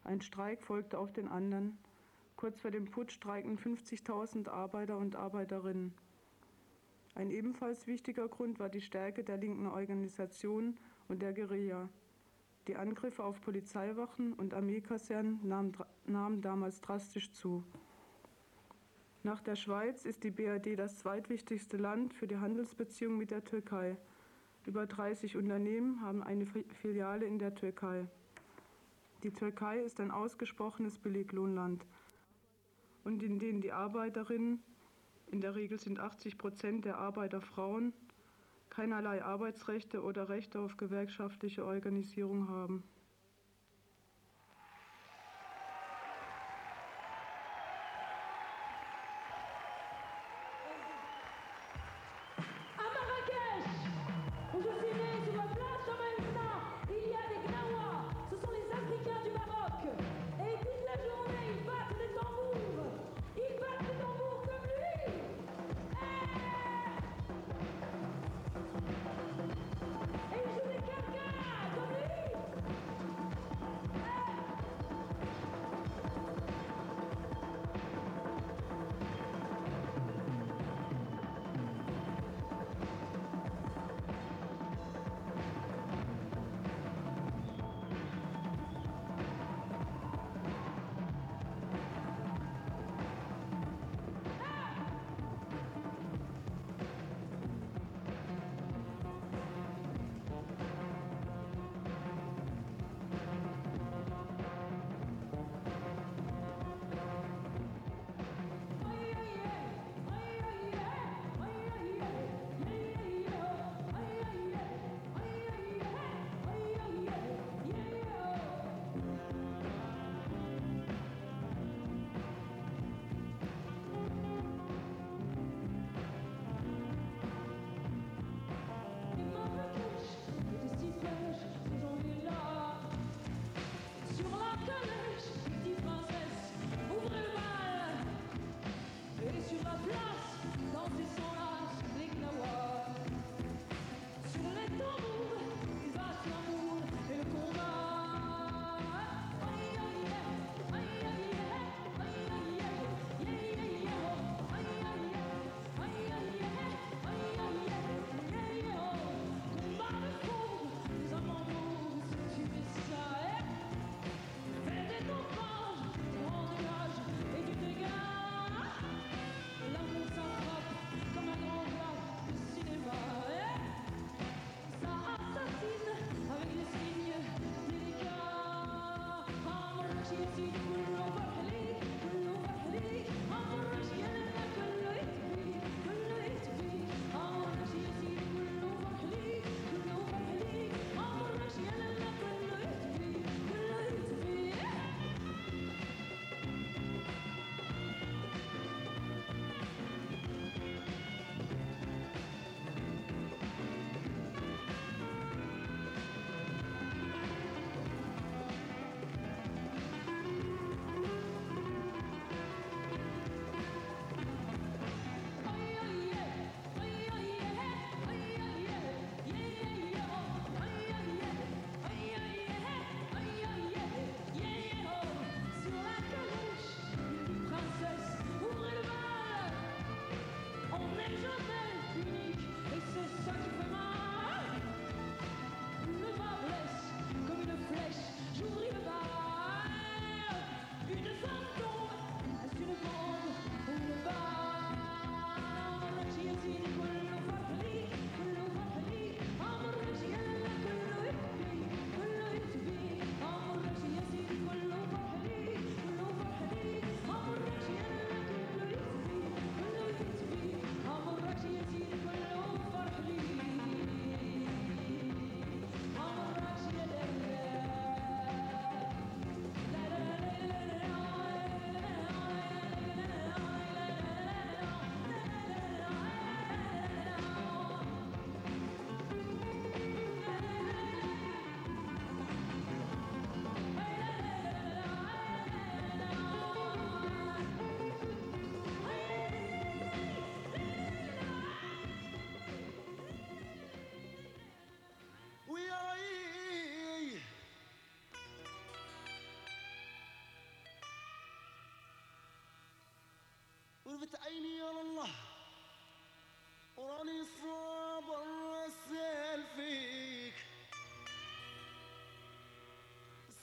Ein Streik folgte auf den anderen. Kurz vor dem Putsch streikten 50.000 Arbeiter und Arbeiterinnen. Ein ebenfalls wichtiger Grund war die Stärke der linken Organisationen und der Guerilla. Die Angriffe auf Polizeiwachen und Armeekasernen nahmen damals drastisch zu. Nach der Schweiz ist die BRD das zweitwichtigste Land für die Handelsbeziehungen mit der Türkei. Über 30 Unternehmen haben eine Filiale in der Türkei. Die Türkei ist ein ausgesprochenes Billiglohnland und in denen die Arbeiterinnen, in der Regel sind 80% der Arbeiter Frauen, keinerlei Arbeitsrechte oder Rechte auf gewerkschaftliche Organisierung haben.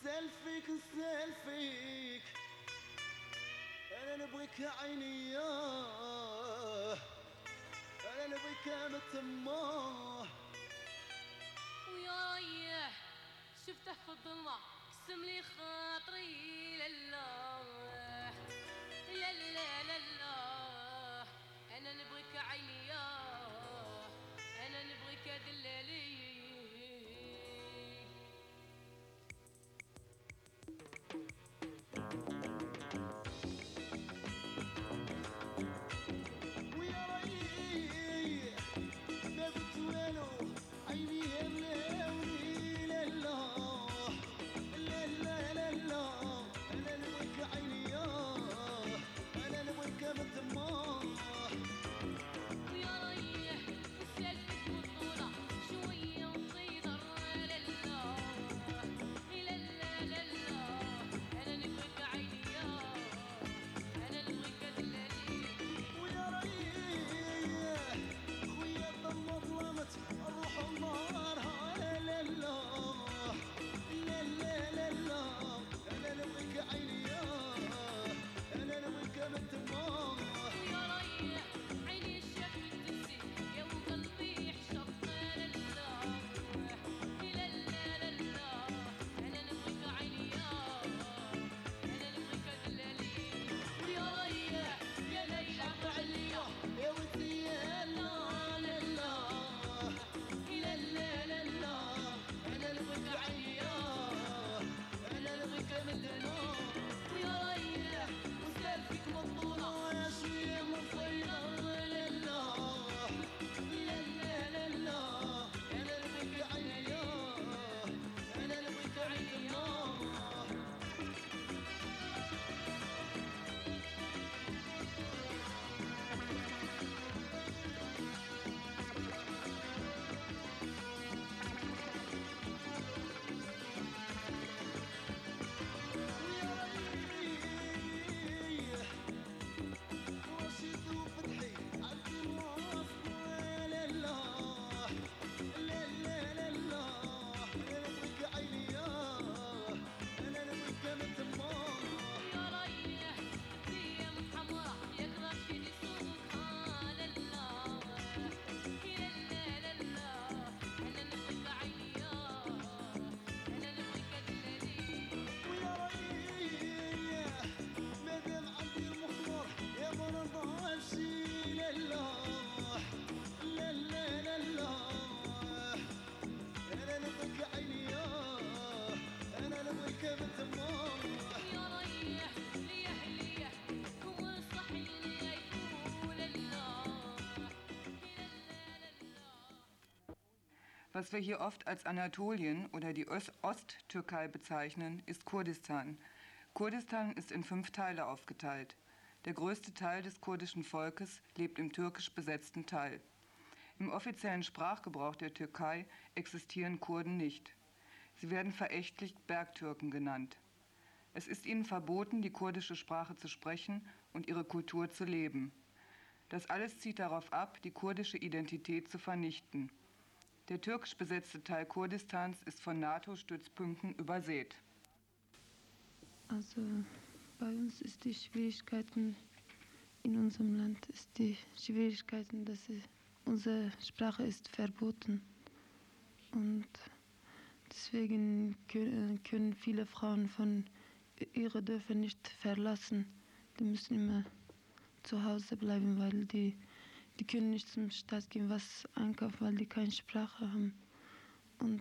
وسالفك وسالفك انا نبغيك يا عيني انا نبغيك يا متماه ويا ريح شفته في الظلمة قسم لي خاطري لله لا لا لا لا انا نبغيك يا عيني انا نبغيك يا دلالي Was wir hier oft als Anatolien oder die Osttürkei bezeichnen, ist Kurdistan. Kurdistan ist in 5 Teile aufgeteilt. Der größte Teil des kurdischen Volkes lebt im türkisch besetzten Teil. Im offiziellen Sprachgebrauch der Türkei existieren Kurden nicht. Sie werden verächtlich Bergtürken genannt. Es ist ihnen verboten, die kurdische Sprache zu sprechen und ihre Kultur zu leben. Das alles zielt darauf ab, die kurdische Identität zu vernichten. Der türkisch besetzte Teil Kurdistans ist von NATO-Stützpunkten übersät. Also bei uns ist die Schwierigkeiten in unserem Land ist die Schwierigkeiten, dass unsere Sprache ist verboten und deswegen können viele Frauen von ihre Dörfer nicht verlassen. Die müssen immer zu Hause bleiben, weil die können nicht zum Stadt gehen, was einkaufen, weil die keine Sprache haben. Und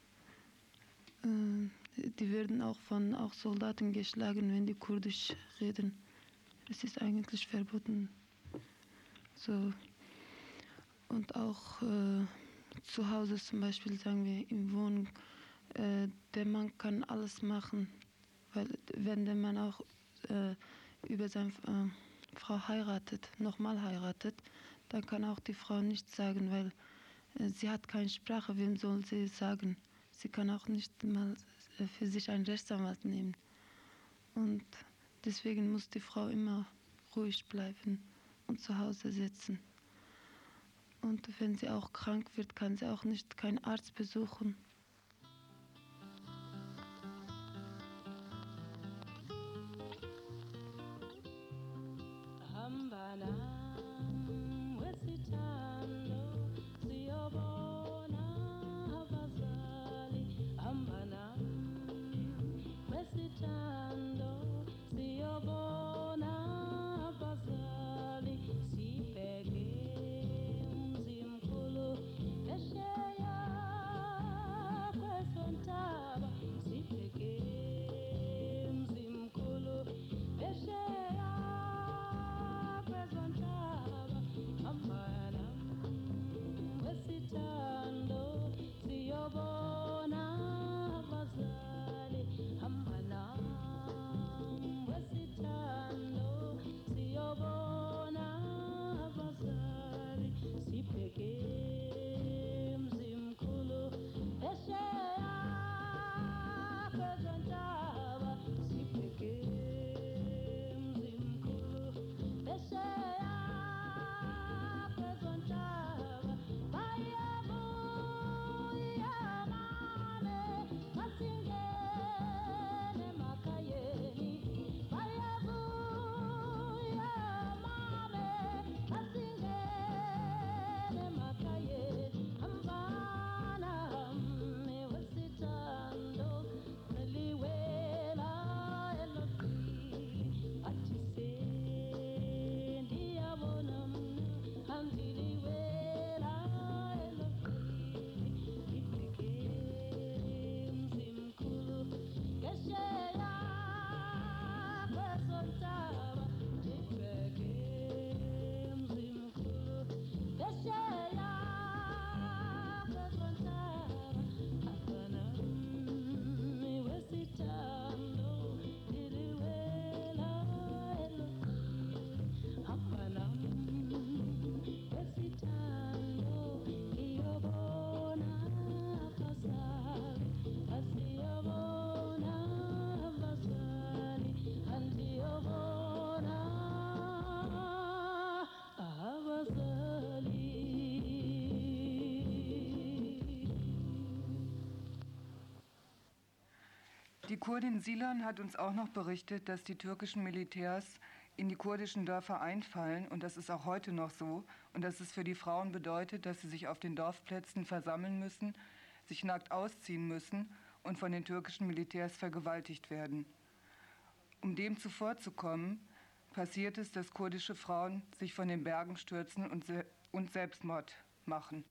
die werden auch von Soldaten geschlagen, wenn die Kurdisch reden. Es ist eigentlich verboten. So. Und auch zu Hause zum Beispiel, sagen wir, im Wohnung, der Mann kann alles machen. Weil wenn der Mann auch über seine Frau heiratet, nochmal heiratet, dann kann auch die Frau nichts sagen, weil sie hat keine Sprache, wem soll sie sagen? Sie kann auch nicht mal für sich einen Rechtsanwalt nehmen. Und deswegen muss die Frau immer ruhig bleiben und zu Hause sitzen. Und wenn sie auch krank wird, kann sie auch nicht keinen Arzt besuchen. Die Kurdin Silan hat uns auch noch berichtet, dass die türkischen Militärs in die kurdischen Dörfer einfallen, und das ist auch heute noch so, und dass es für die Frauen bedeutet, dass sie sich auf den Dorfplätzen versammeln müssen, sich nackt ausziehen müssen und von den türkischen Militärs vergewaltigt werden. Um dem zuvorzukommen, passiert es, dass kurdische Frauen sich von den Bergen stürzen und Selbstmord machen.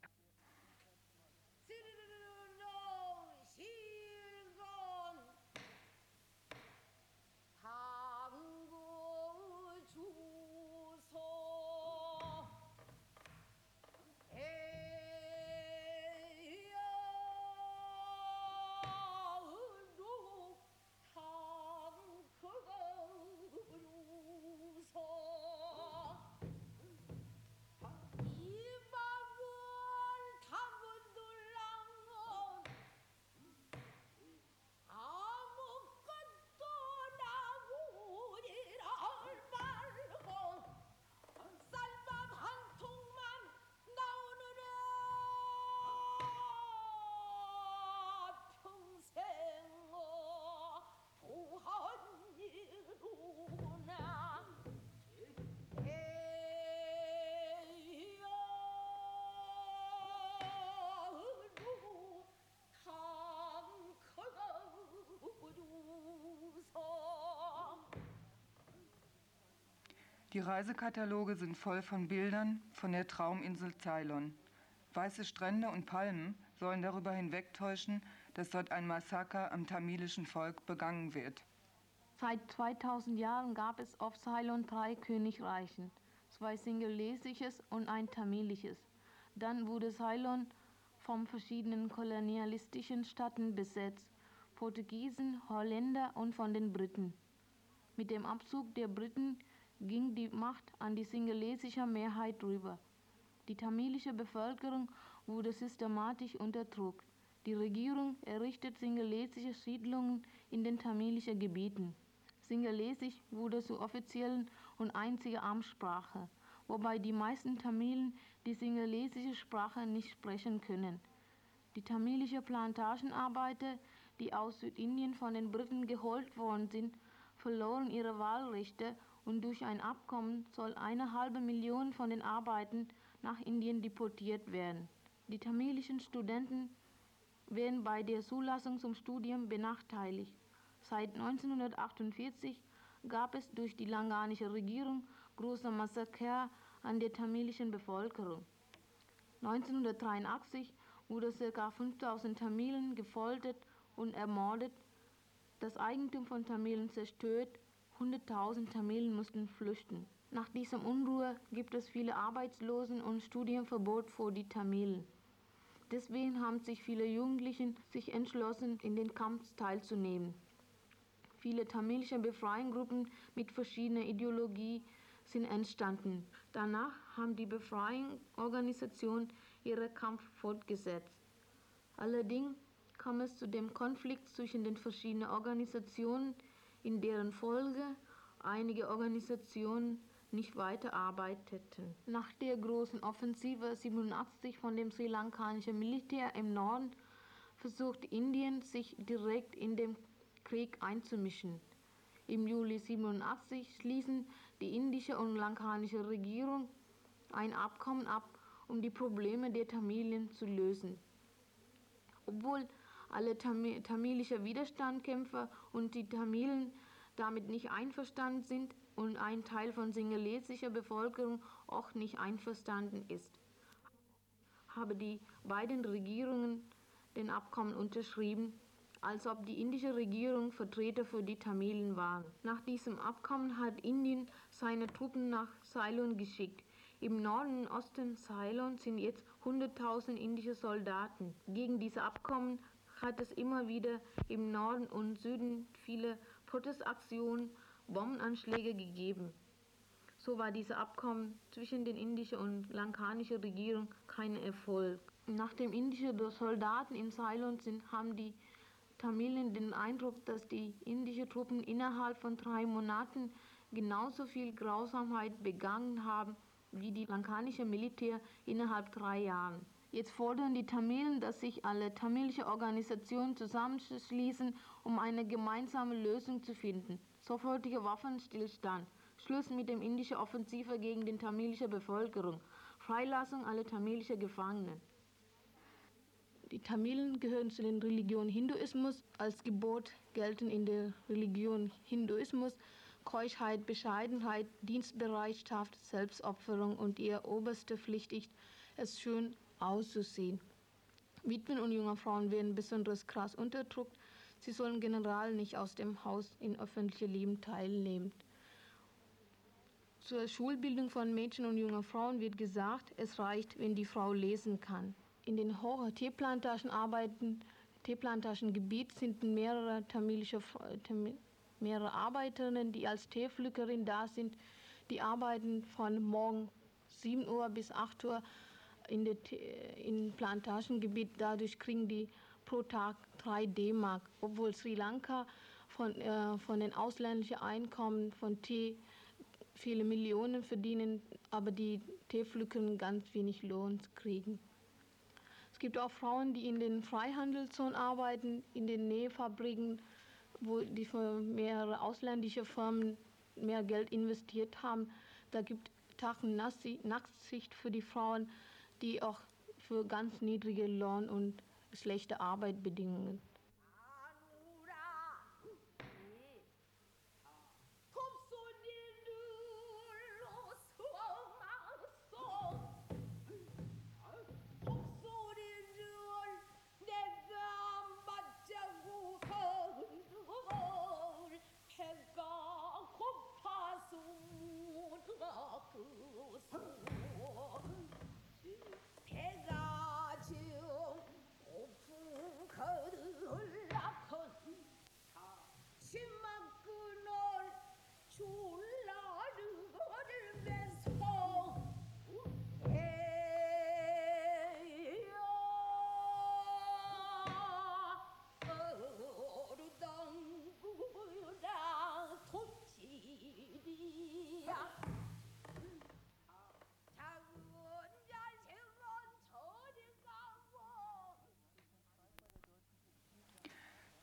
Die Reisekataloge sind voll von Bildern von der Trauminsel Ceylon. Weiße Strände und Palmen sollen darüber hinwegtäuschen, dass dort ein Massaker am tamilischen Volk begangen wird. Seit 2000 Jahren gab es auf Ceylon 3 Königreichen, 2 singalesisches und ein tamilisches. Dann wurde Ceylon von verschiedenen kolonialistischen Staaten besetzt, Portugiesen, Holländer und von den Briten. Mit dem Abzug der Briten ging die Macht an die singalesische Mehrheit rüber. Die tamilische Bevölkerung wurde systematisch unterdrückt. Die Regierung errichtet singalesische Siedlungen in den tamilischen Gebieten. Singalesisch wurde zur offiziellen und einzigen Amtssprache, wobei die meisten Tamilen die singalesische Sprache nicht sprechen können. Die tamilischen Plantagenarbeiter, die aus Südindien von den Briten geholt worden sind, verloren ihre Wahlrechte und durch ein Abkommen soll 1,5 Million von den Arbeitern nach Indien deportiert werden. Die tamilischen Studenten werden bei der Zulassung zum Studium benachteiligt. Seit 1948 gab es durch die langanische Regierung große Massaker an der tamilischen Bevölkerung. 1983 wurde ca. 5000 Tamilen gefoltert und ermordet, das Eigentum von Tamilen zerstört, 100.000 Tamilen mussten flüchten. Nach dieser Unruhe gibt es viele Arbeitslosen und Studienverbot für die Tamilen. Deswegen haben sich viele Jugendliche sich entschlossen, in den Kampf teilzunehmen. Viele tamilische Befreiungsgruppen mit verschiedener Ideologie sind entstanden. Danach haben die Befreiungsorganisationen ihren Kampf fortgesetzt. Allerdings kam es zu dem Konflikt zwischen den verschiedenen Organisationen, in deren Folge einige Organisationen nicht weiterarbeiteten. Nach der großen Offensive 87 von dem sri-lankanischen Militär im Norden versuchte Indien, sich direkt in den Krieg einzumischen. Im Juli 87 schließen die indische und lankanische Regierung ein Abkommen ab, um die Probleme der Tamilen zu lösen. Obwohl alle tamilische Widerstandskämpfer und die Tamilen damit nicht einverstanden sind und ein Teil von singalesischer Bevölkerung auch nicht einverstanden ist, haben die beiden Regierungen den Abkommen unterschrieben, als ob die indische Regierung Vertreter für die Tamilen waren. Nach diesem Abkommen hat Indien seine Truppen nach Ceylon geschickt. Im Norden und Osten Ceylon sind jetzt 100.000 indische Soldaten. Gegen dieses Abkommen hat es immer wieder im Norden und Süden viele Protestaktionen, Bombenanschläge gegeben. So war dieses Abkommen zwischen den indischen und lankanischen Regierung kein Erfolg. Nachdem indische Soldaten in Ceylon sind, haben die Tamilen den Eindruck, dass die indischen Truppen innerhalb von 3 Monaten genauso viel Grausamkeit begangen haben wie die lankanische Militär innerhalb 3 Jahren. Jetzt fordern die Tamilen, dass sich alle tamilische Organisationen zusammenschließen, um eine gemeinsame Lösung zu finden. Sofortiger Waffenstillstand, Schluss mit der indischen Offensive gegen die tamilische Bevölkerung, Freilassung aller tamilischen Gefangenen. Die Tamilen gehören zu der Religion Hinduismus. Als Gebot gelten in der Religion Hinduismus Keuschheit, Bescheidenheit, Dienstbereitschaft, Selbstopferung und ihre oberste Pflicht ist, es schön auszusehen. Witwen und junge Frauen werden besonders krass unterdrückt. Sie sollen generell nicht aus dem Haus in öffentlichem Leben teilnehmen. Zur Schulbildung von Mädchen und jungen Frauen wird gesagt, es reicht, wenn die Frau lesen kann. In den hohen Teeplantagengebiet sind mehrere mehrere Arbeiterinnen, die als Teepflückerin da sind. Die arbeiten von morgen 7 Uhr bis 8 Uhr im Plantagengebiet. Dadurch kriegen die pro Tag 3 D-Mark, obwohl Sri Lanka von den ausländischen Einkommen von Tee viele Millionen verdienen, aber die Teepflücker ganz wenig Lohn kriegen. Es gibt auch Frauen, die in den Freihandelszonen arbeiten, in den Nähfabriken, wo die für mehrere ausländische Firmen mehr Geld investiert haben. Da gibt es Tag- und Nachtsicht für die Frauen, die auch für ganz niedrige Lohn und schlechte Arbeitsbedingungen.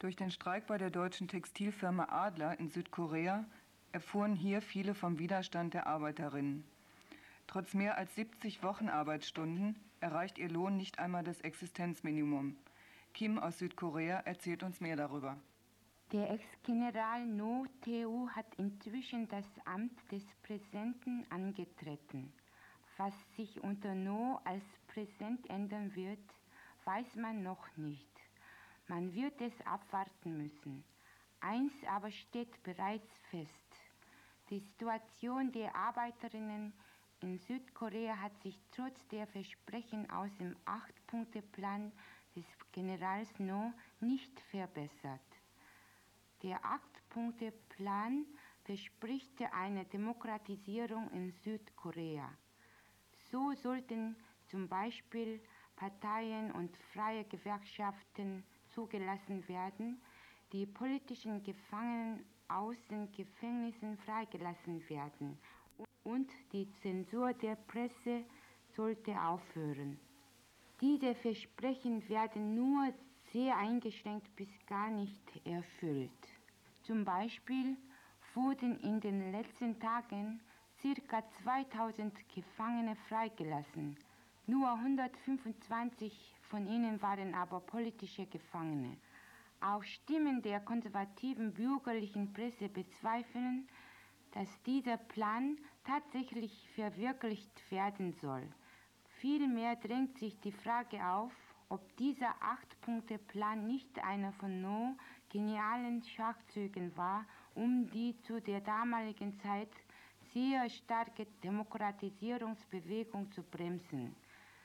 Durch den Streik bei der deutschen Textilfirma Adler in Südkorea erfuhren hier viele vom Widerstand der Arbeiterinnen. Trotz mehr als 70 Wochenarbeitsstunden erreicht ihr Lohn nicht einmal das Existenzminimum. Kim aus Südkorea erzählt uns mehr darüber. Der Ex-General No Tae-woo hat inzwischen das Amt des Präsidenten angetreten. Was sich unter No als Präsident ändern wird, weiß man noch nicht. Man wird es abwarten müssen. Eins aber steht bereits fest. Die Situation der Arbeiterinnen in Südkorea hat sich trotz der Versprechen aus dem 8-Punkte-Plan des Generals No nicht verbessert. Der 8-Punkte-Plan verspricht eine Demokratisierung in Südkorea. So sollten zum Beispiel Parteien und freie Gewerkschaften zugelassen werden, die politischen Gefangenen aus den Gefängnissen freigelassen werden und die Zensur der Presse sollte aufhören. Diese Versprechen werden nur sehr eingeschränkt bis gar nicht erfüllt. Zum Beispiel wurden in den letzten Tagen ca. 2000 Gefangene freigelassen. Nur 125 von ihnen waren aber politische Gefangene. Auch Stimmen der konservativen bürgerlichen Presse bezweifeln, dass dieser Plan tatsächlich verwirklicht werden soll. Vielmehr drängt sich die Frage auf, ob dieser 8-Punkte-Plan nicht einer von No genialen Schachzügen war, um die zu der damaligen Zeit sehr starke Demokratisierungsbewegung zu bremsen.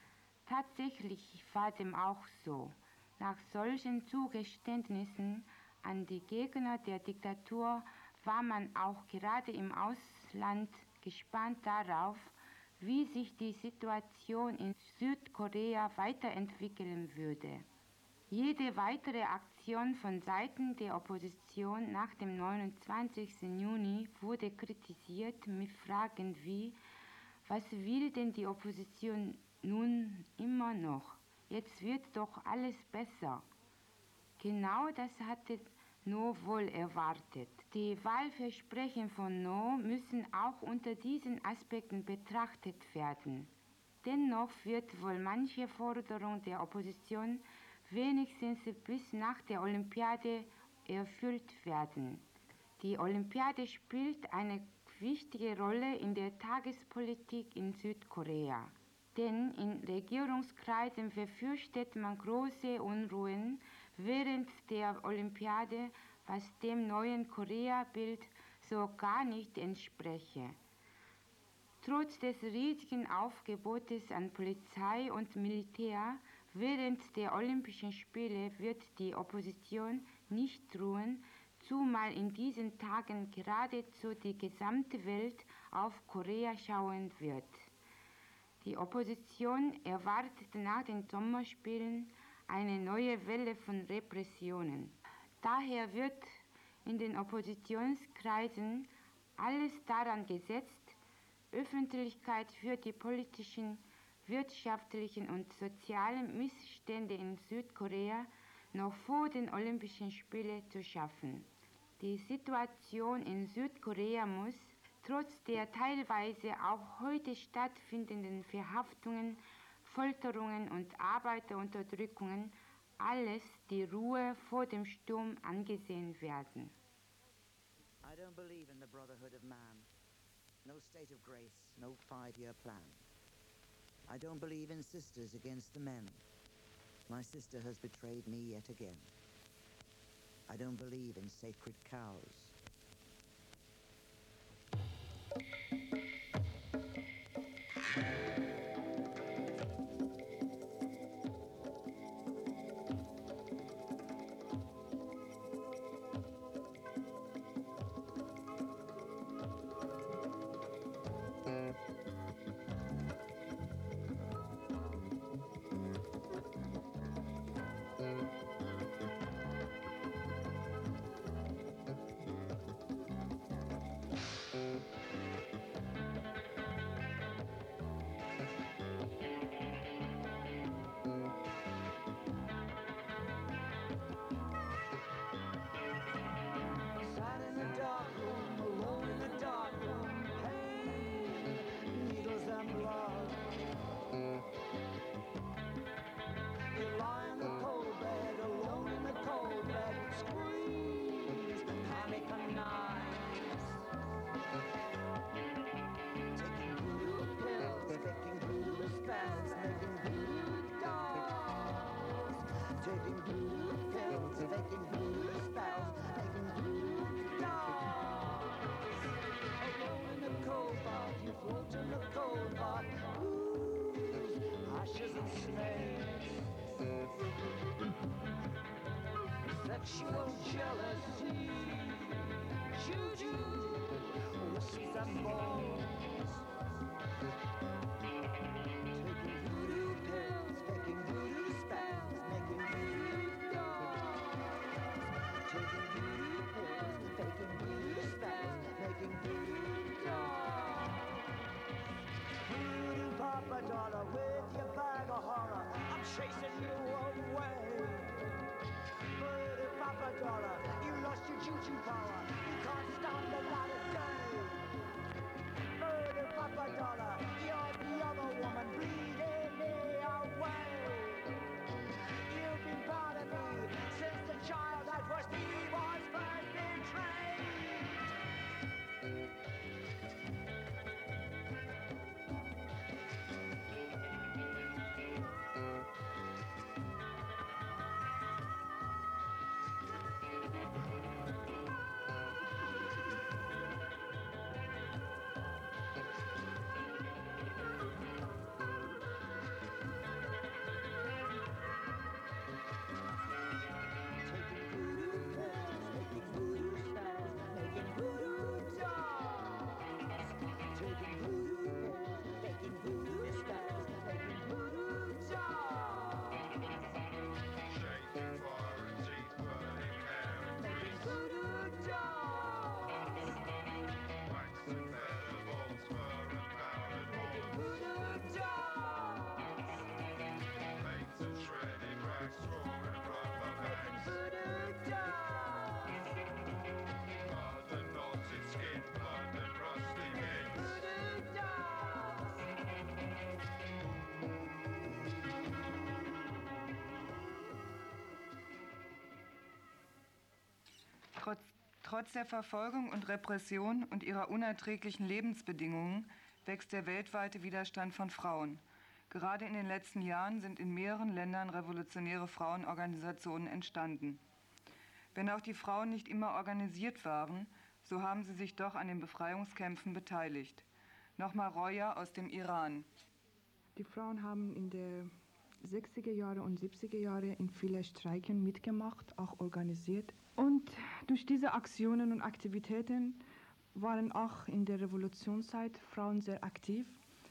Tatsächlich war dem auch so. Nach solchen Zugeständnissen an die Gegner der Diktatur war man auch gerade im Ausland gespannt darauf, wie sich die Situation in Südkorea weiterentwickeln würde. Jede weitere Aktion von Seiten der Opposition nach dem 29. Juni wurde kritisiert mit Fragen wie: Was will denn die Opposition nun immer noch? Jetzt wird doch alles besser. Genau das hatte No wohl erwartet. Die Wahlversprechen von No müssen auch unter diesen Aspekten betrachtet werden. Dennoch wird wohl manche Forderung der Opposition wenigstens bis nach der Olympiade erfüllt werden. Die Olympiade spielt eine wichtige Rolle in der Tagespolitik in Südkorea. Denn in Regierungskreisen befürchtet man große Unruhen während der Olympiade, was dem neuen Korea-Bild so gar nicht entspreche. Trotz des riesigen Aufgebotes an Polizei und Militär während der Olympischen Spiele wird die Opposition nicht ruhen, zumal in diesen Tagen geradezu die gesamte Welt auf Korea schauen wird. Die Opposition erwartet nach den Sommerspielen eine neue Welle von Repressionen. Daher wird in den Oppositionskreisen alles daran gesetzt, Öffentlichkeit für die politischen, wirtschaftlichen und sozialen Missstände in Südkorea noch vor den Olympischen Spielen zu schaffen. Die Situation in Südkorea muss, trotz der teilweise auch heute stattfindenden Verhaftungen, Folterungen und Arbeiterunterdrückungen, alles die Ruhe vor dem Sturm angesehen werden. I don't believe in the brotherhood of man. No state of grace, no 5-year plan. I don't believe in sisters against the men. My sister has betrayed me yet again. I don't believe in sacred cows. taking blue pills, taking blue spells, making blue dolls. Alone in the cold bath, you float in the cold bath, ooh, ashes and snakes. Sexual jealousy, juju, whisks and balls. Taking voodoo pills, faking voodoo spells, making voodoo dolls. Taking voodoo pills, faking voodoo spells, making voodoo dolls. Voodoo Papa Dollar with your bag of horror, I'm chasing you away. Voodoo Papa Dollar, you lost your juju power, you can't stand the light of day. Voodoo Papa Dollar, you're the other woman bleeding me away. You've been part of me since the child that was me was first betrayed. Trotz der Verfolgung und Repression und ihrer unerträglichen Lebensbedingungen wächst der weltweite Widerstand von Frauen. Gerade in den letzten Jahren sind in mehreren Ländern revolutionäre Frauenorganisationen entstanden. Wenn auch die Frauen nicht immer organisiert waren, so haben sie sich doch an den Befreiungskämpfen beteiligt. Nochmal Roya aus dem Iran. Die Frauen haben in den 60er Jahre und 70er Jahre in vielen Streiken mitgemacht, auch organisiert. Und durch diese Aktionen und Aktivitäten waren auch in der Revolutionszeit Frauen sehr aktiv.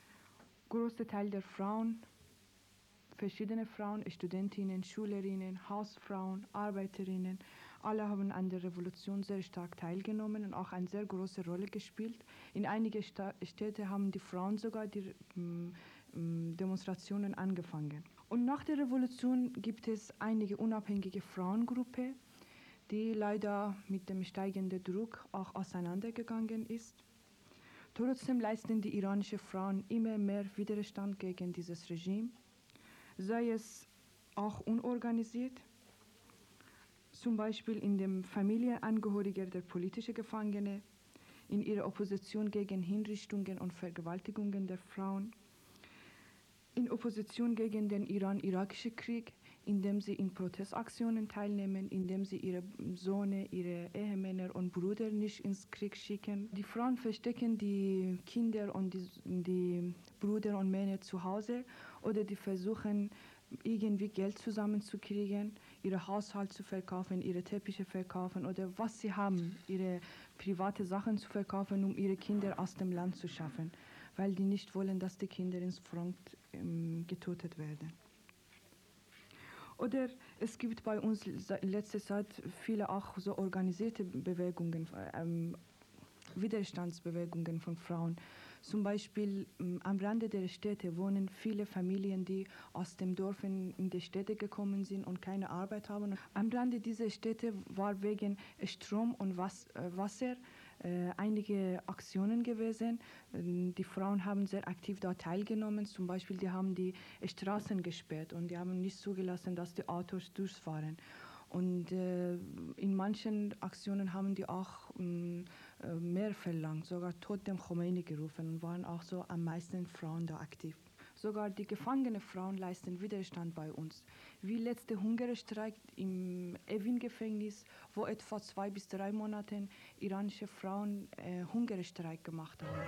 Großer Teil der Frauen, verschiedene Frauen, Studentinnen, Schülerinnen, Hausfrauen, Arbeiterinnen, alle haben an der Revolution sehr stark teilgenommen und auch eine sehr große Rolle gespielt. In einigen Städten haben die Frauen sogar die Demonstrationen angefangen. Und nach der Revolution gibt es einige unabhängige Frauengruppen, die leider mit dem steigenden Druck auch auseinandergegangen ist. Trotzdem leisten die iranischen Frauen immer mehr Widerstand gegen dieses Regime, sei es auch unorganisiert, zum Beispiel in den Familienangehörigen der politischen Gefangene, in ihrer Opposition gegen Hinrichtungen und Vergewaltigungen der Frauen, in Opposition gegen den Iran-Irakischen Krieg, indem sie in Protestaktionen teilnehmen, indem sie ihre Söhne, ihre Ehemänner und Brüder nicht ins Krieg schicken. Die Frauen verstecken die Kinder und die Brüder und Männer zu Hause oder die versuchen irgendwie Geld zusammenzukriegen, ihre Haushalt zu verkaufen, ihre Teppiche verkaufen oder was sie haben, ihre private Sachen zu verkaufen, um ihre Kinder aus dem Land zu schaffen, weil die nicht wollen, dass die Kinder ins Front getötet werden. Oder es gibt bei uns in letzter Zeit viele auch so organisierte Bewegungen, Widerstandsbewegungen von Frauen. Zum Beispiel am Rande der Städte wohnen viele Familien, die aus dem Dorf in die Städte gekommen sind und keine Arbeit haben. Am Rande dieser Städte war wegen Strom und Wasser einige Aktionen gewesen. Die Frauen haben sehr aktiv da teilgenommen. Zum Beispiel, die haben die Straßen gesperrt und die haben nicht zugelassen, dass die Autos durchfahren. Und in manchen Aktionen haben die auch mehr verlangt, sogar Tod dem Khomeini gerufen und waren auch so am meisten Frauen da aktiv. Sogar die gefangenen Frauen leisten Widerstand bei uns. Wie letzte Hungerstreik im Evin-Gefängnis, wo etwa 2 bis 3 Monate iranische Frauen Hungerstreik gemacht haben.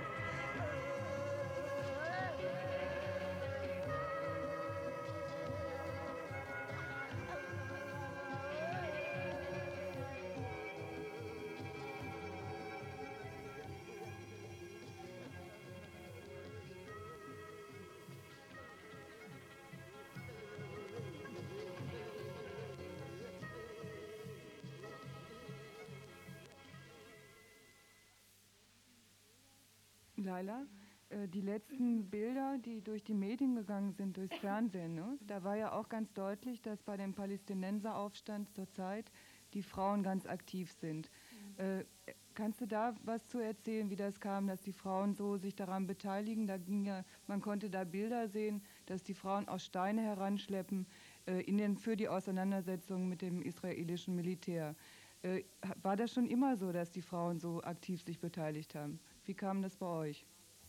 Laila, die letzten Bilder, die durch die Medien gegangen sind, durchs Fernsehen, ne? Da war ja auch ganz deutlich, dass bei dem Palästinenseraufstand zurzeit die Frauen ganz aktiv sind. Kannst du da was zu erzählen, wie das kam, dass die Frauen so sich daran beteiligen? Man konnte da Bilder sehen, dass die Frauen auch Steine heranschleppen für die Auseinandersetzung mit dem israelischen Militär. War das schon immer so, dass die Frauen so aktiv sich beteiligt haben? Wie kam das bei euch?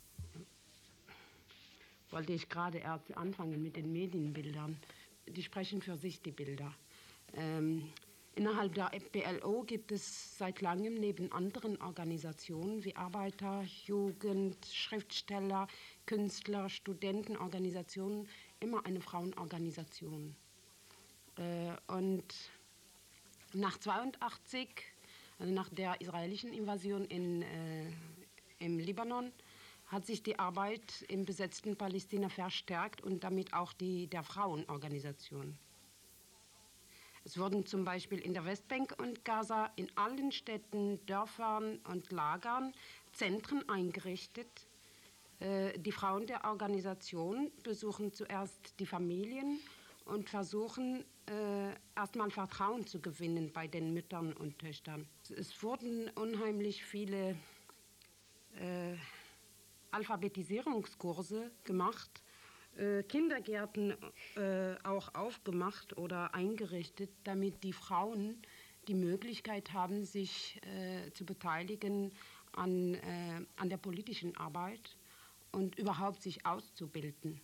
Wollte ich gerade erst anfangen mit den Medienbildern. Die sprechen für sich, die Bilder. Innerhalb der PLO gibt es seit langem neben anderen Organisationen wie Arbeiter, Jugend, Schriftsteller, Künstler, Studentenorganisationen immer eine Frauenorganisation. Und nach 1982, also nach der israelischen Invasion im Libanon, hat sich die Arbeit im besetzten Palästina verstärkt und damit auch die der Frauenorganisation. Es wurden zum Beispiel in der Westbank und Gaza in allen Städten, Dörfern und Lagern Zentren eingerichtet. Die Frauen der Organisation besuchen zuerst die Familien und versuchen erstmal Vertrauen zu gewinnen bei den Müttern und Töchtern. Es wurden unheimlich viele Alphabetisierungskurse gemacht, Kindergärten auch aufgemacht oder eingerichtet, damit die Frauen die Möglichkeit haben, sich zu beteiligen an der politischen Arbeit und überhaupt sich auszubilden.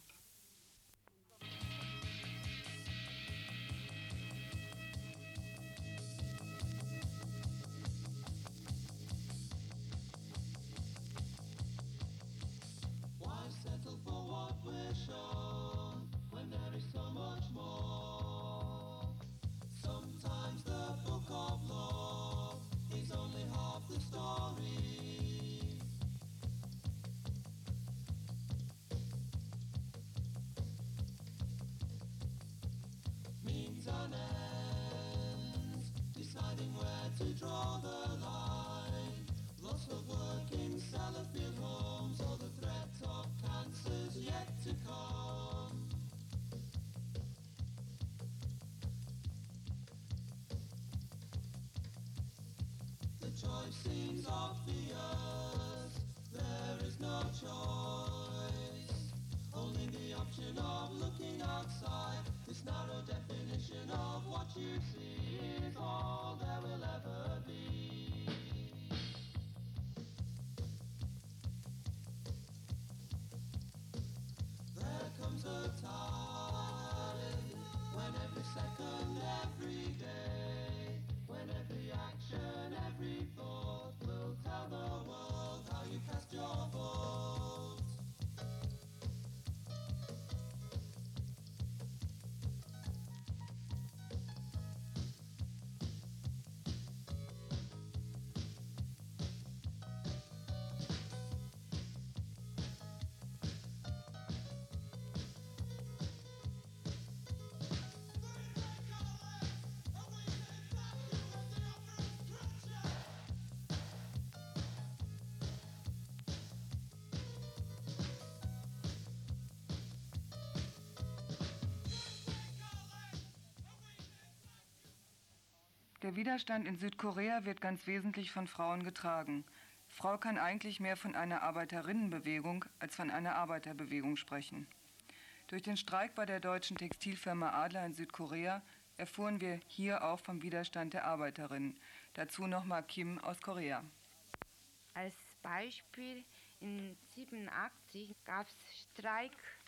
Der Widerstand in Südkorea wird ganz wesentlich von Frauen getragen. Frau kann eigentlich mehr von einer Arbeiterinnenbewegung als von einer Arbeiterbewegung sprechen. Durch den Streik bei der deutschen Textilfirma Adler in Südkorea erfuhren wir hier auch vom Widerstand der Arbeiterinnen. Dazu nochmal Kim aus Korea. Als Beispiel in 1987 gab es Streik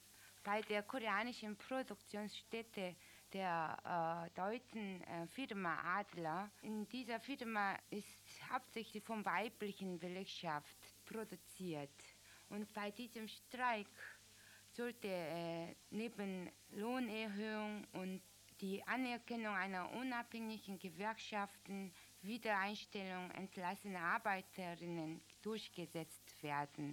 bei der koreanischen Produktionsstätte der deutschen Firma Adler. In dieser Firma ist hauptsächlich von weiblichen Belegschaft produziert. Und bei diesem Streik sollte neben Lohnerhöhung und die Anerkennung einer unabhängigen Gewerkschaften Wiedereinstellung entlassener Arbeiterinnen durchgesetzt werden.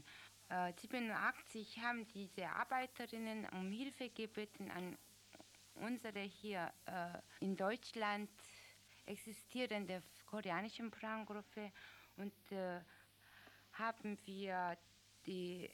1987 haben diese Arbeiterinnen um Hilfe gebeten an unsere hier in Deutschland existierende koreanische Frauengruppe und haben wir die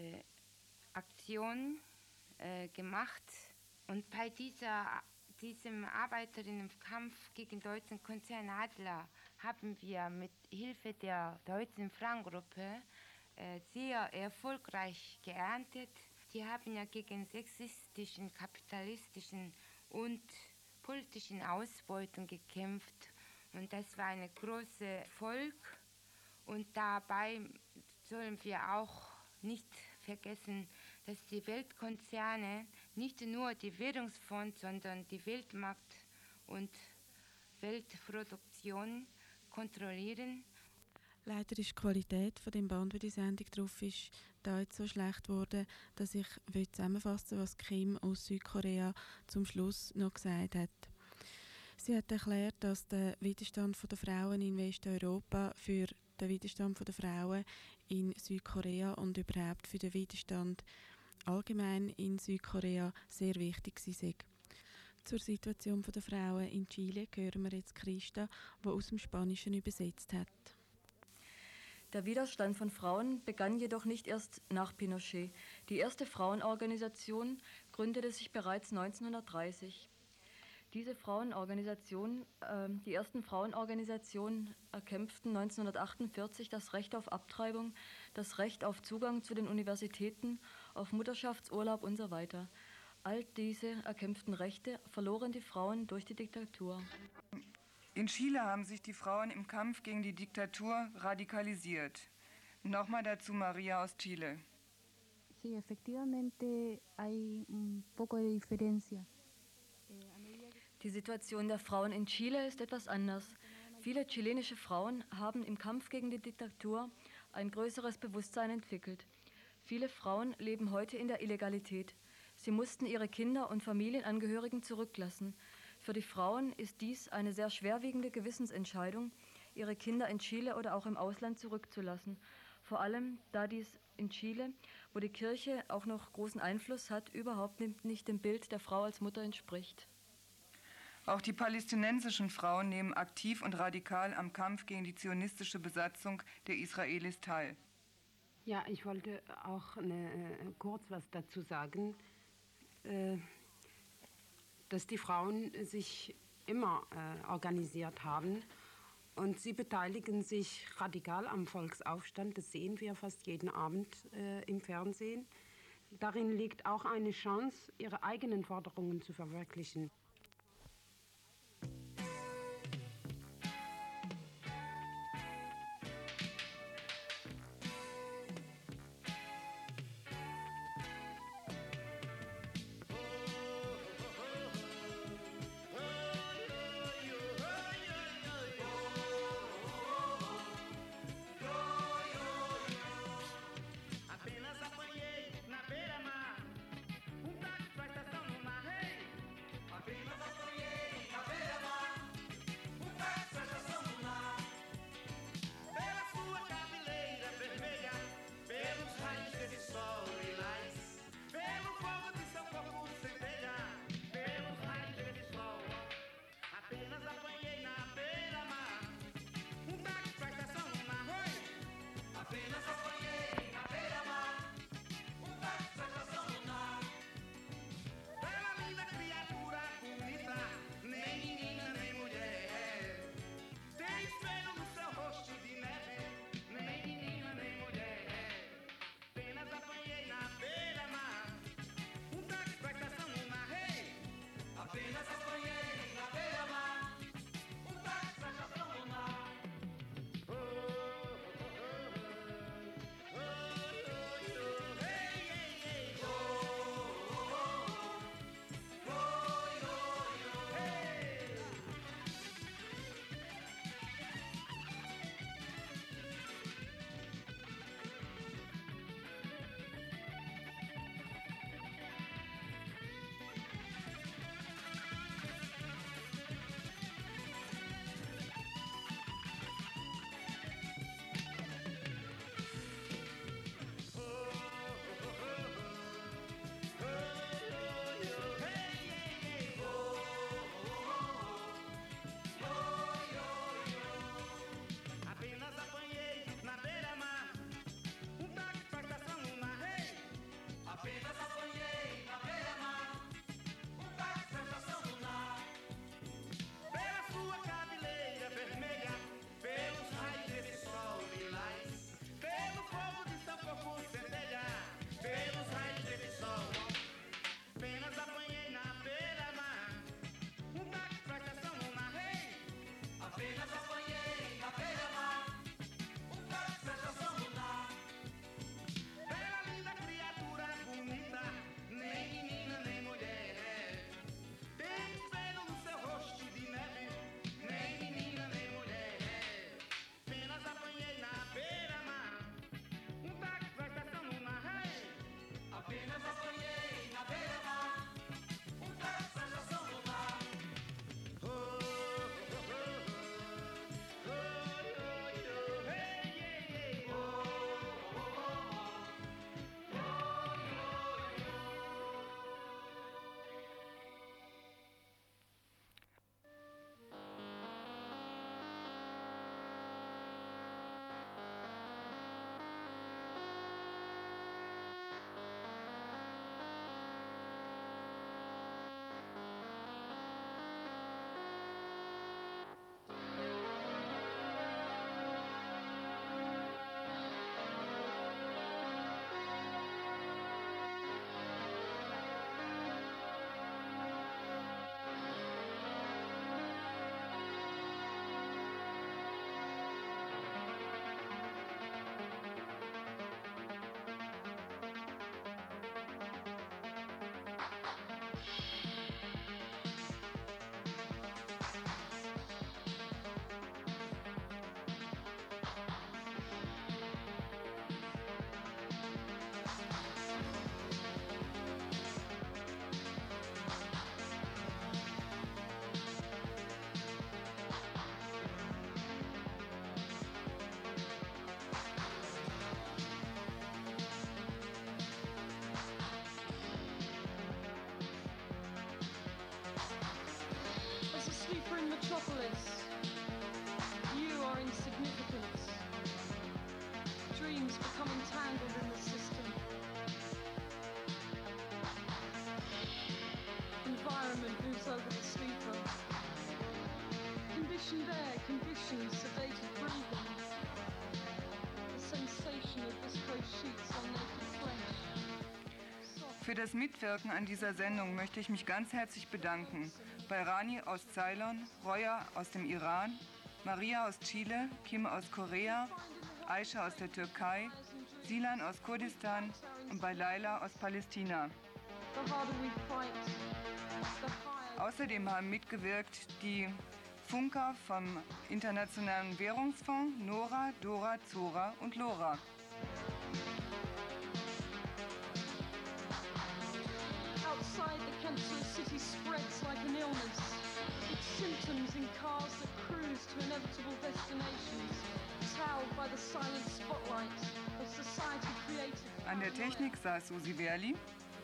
Aktion gemacht. Und bei diesem Arbeiterinnenkampf gegen den deutschen Konzern Adler haben wir mit Hilfe der deutschen Frauengruppe sehr erfolgreich geerntet. Die haben ja gegen sexistischen, kapitalistischen und politischen Ausbeutung gekämpft. Und das war ein großer Erfolg. Und dabei sollen wir auch nicht vergessen, dass die Weltkonzerne nicht nur die Währungsfonds, sondern die Weltmarkt und Weltproduktion kontrollieren. Leider ist die Qualität von dem Band, wo die Sendung drauf ist, da jetzt so schlecht geworden, dass ich zusammenfassen will, was Kim aus Südkorea zum Schluss noch gesagt hat. Sie hat erklärt, dass der Widerstand der Frauen in Westeuropa für den Widerstand der Frauen in Südkorea und überhaupt für den Widerstand allgemein in Südkorea sehr wichtig sei. Zur Situation der Frauen in Chile hören wir jetzt Christa, die aus dem Spanischen übersetzt hat. Der Widerstand von Frauen begann jedoch nicht erst nach Pinochet. Die erste Frauenorganisation gründete sich bereits 1930. Die ersten Frauenorganisationen erkämpften 1948 das Recht auf Abtreibung, das Recht auf Zugang zu den Universitäten, auf Mutterschaftsurlaub und so weiter. All diese erkämpften Rechte verloren die Frauen durch die Diktatur. In Chile haben sich die Frauen im Kampf gegen die Diktatur radikalisiert. Nochmal dazu Maria aus Chile. Sí, efectivamente hay un poco de diferencia. Die Situation der Frauen in Chile ist etwas anders. Viele chilenische Frauen haben im Kampf gegen die Diktatur ein größeres Bewusstsein entwickelt. Viele Frauen leben heute in der Illegalität. Sie mussten ihre Kinder und Familienangehörigen zurücklassen. Für die Frauen ist dies eine sehr schwerwiegende Gewissensentscheidung, ihre Kinder in Chile oder auch im Ausland zurückzulassen. Vor allem, da dies in Chile, wo die Kirche auch noch großen Einfluss hat, überhaupt nicht dem Bild der Frau als Mutter entspricht. Auch die palästinensischen Frauen nehmen aktiv und radikal am Kampf gegen die zionistische Besatzung der Israelis teil. Ja, ich wollte auch kurz was dazu sagen, dass die Frauen sich immer organisiert haben und sie beteiligen sich radikal am Volksaufstand. Das sehen wir fast jeden Abend im Fernsehen. Darin liegt auch eine Chance, ihre eigenen Forderungen zu verwirklichen. Apenas Für das Mitwirken an dieser Sendung möchte ich mich ganz herzlich bedanken bei Rani aus Ceylon, Roya aus dem Iran, Maria aus Chile, Kim aus Korea, Aisha aus der Türkei, Silan aus Kurdistan und bei Laila aus Palästina. Außerdem haben mitgewirkt die Funker vom Internationalen Währungsfonds, Nora, Dora, Zora und Lora. Outside the cancerous city spreads like an illness. Its symptoms in cars that cruise to inevitable destinations, towed by the silent spotlight of society created. An der Technik saß Susi Werli.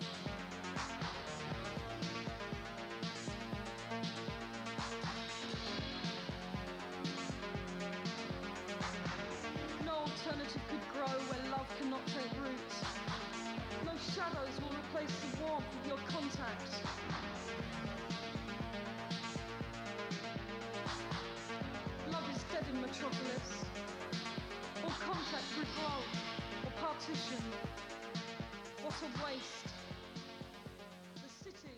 No alternative could grow where love cannot take root. No shadows will replace the warmth of your contact. Love is dead in Metropolis. All contact could grow, or partition. What a waste. The city.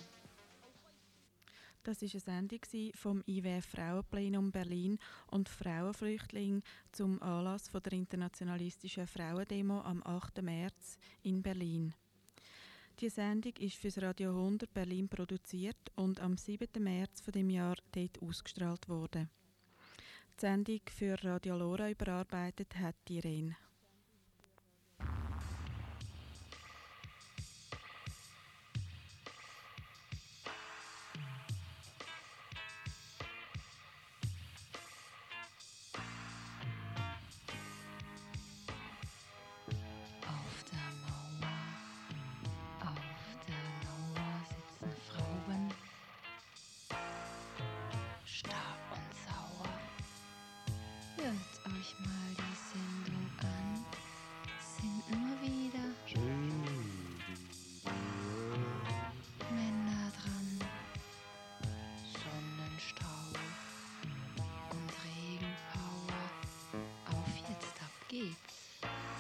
Das war eine Sendung vom IWF Frauenplenum Berlin und Frauenflüchtling zum Anlass von der internationalistischen Frauendemo am 8. März in Berlin. Die Sendung ist für das Radio 100 Berlin produziert und am 7. März von dem Jahr dort ausgestrahlt worden. Die Sendung für Radio Lora überarbeitet hat Irene. Hört euch mal die Sendung an, sind immer wieder Männer dran, Sonnenstau und Regenpower. Auf jetzt, ab geht's.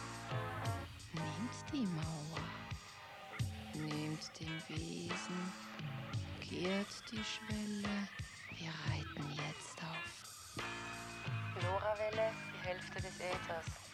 Nehmt die Mauer, nehmt den Besen, kehrt die Schwelle, wir reiten jetzt auf. LoRaWelle, die Hälfte des Äthers.